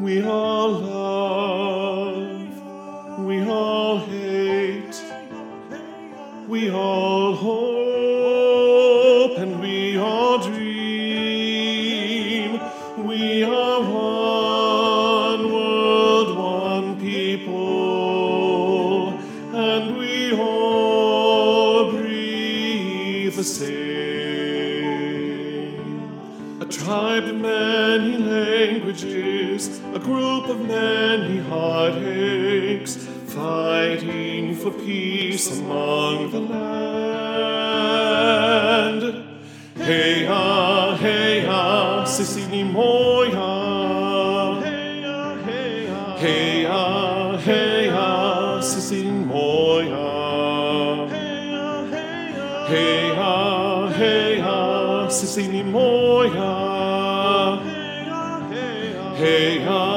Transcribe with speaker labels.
Speaker 1: We all love, we all hate, we all hope, and we all dream. We are one world, one people, and we all breathe the same. A tribe of many languages, a group of many heartaches, fighting for peace among the land. Heya, heya, Sisini Moya. Heya, heya, heya, heya, Sisini Moya. Heya, heya, Sisini Moya. Heya,